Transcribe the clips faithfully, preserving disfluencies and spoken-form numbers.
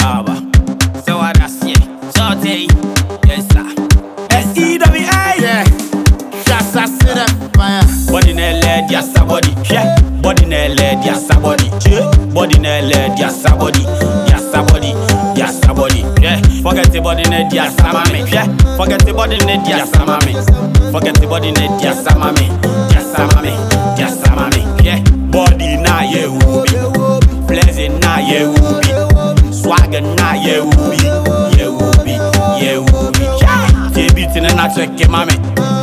Baba. So what I say, Saute, yes sir. S E W A, Yeah, just I see that fire. body nele dia sabody, yeah. Body nele dia sabody, yeah. Body nele dia sabody, dia sabody, dia sabody, yeah. Forget the body ne dia samame, yeah. Forget the body ne dia samame. Forget the body ne dia samame, dia samame, dia samame, yeah. Body na ye ubi, pleasant na ye ubi, swagger na ye ubi, ye ubi, ye ubi, yeah. Te beating and I check it, mame.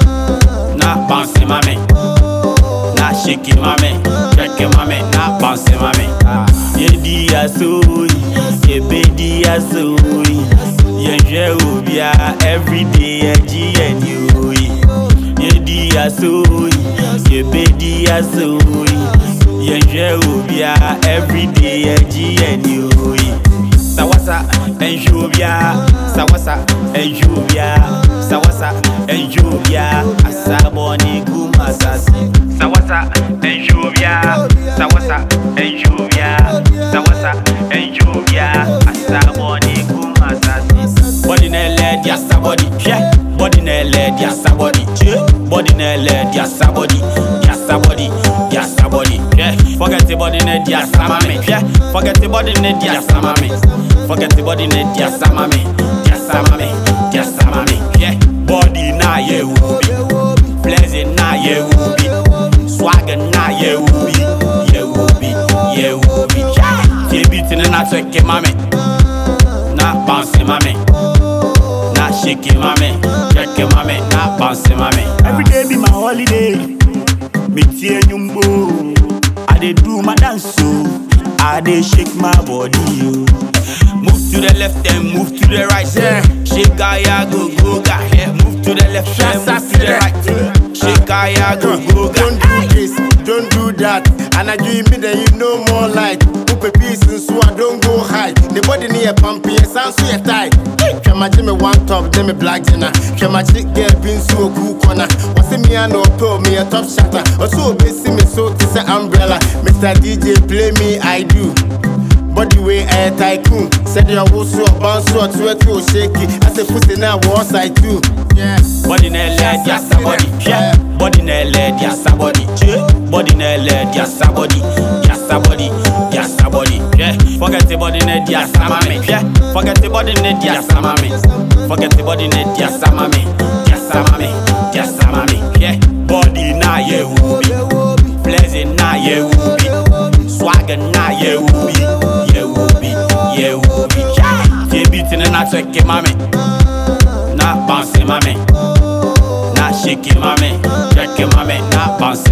Na bounce mame, na shake it mame, check it mame, na bounce mame. Ye dia soy, ye be dia soy, ye je ubia every day ye ji and you. Ye dia soy, ye be dia soy, ye je ubia every day ye ji and you. Sawasa and Jubia, Sawasa and Jubia, Sawasa and Jubia, Asaboni Gumasasi. Sawasa and Jubia, Sawasa and Jubia, Sawasa and Jubia, Asaboni Gumasasi. Body nele dia sabody, yeah. Body nele dia sabody, yeah. Body nele dia sabody, dia sabody, dia sabody, yeah. Forget the body ne dia samame, yeah. Forget the body ne dia samame. Forget the body ne dia samame, dia samame, dia samame, yeah. Body na ye ubi, pleasant na ye ubi, swagger na ye ubi, ye ubi, ye ubi, yeah. Te beating and I check it, mame. Na bounce mame, na shake it mame, check it mame, na bounce mame. Every day be my holiday. Me tie nyumbo. I dey do my dance so. I dey shake my body yo. Move to the left and move to the right, yeah. Shake ya go go ga, yeah. Move to the left and move to the right. Shake ya go go ga. Don't do this, don't do that. And I dream me that you know more light. Upe peace and so I don't go high. The body near pumpy, it sounds so tight. Can my Jimmy one top, then me black dinner. Can my chick get pin so cool corner. What's in me and no pill me a top shatter. Or so busy me so to say umbrella. Mister D J play me, I do. Body way a tycoon. Said you was so bounce so to it to shake it. I said pussy now was I too. Yeah. Body nele dia sabody, yeah. Body nele dia sabody, yeah. Body nele dia sabody, dia sabody, dia sabody, yeah. Forget the body ne dia samame, yeah. Forget the body ne dia samame. Forget the body ne dia samame, dia samame, dia samame, yeah. Body na ye ubi, pleasant na ye ubi, swagger na ye ubi, ye ubi, ye ubi, yeah. Te beating and I check it, mame. Na bounce mame, na shake it mame, check it mame, na bounce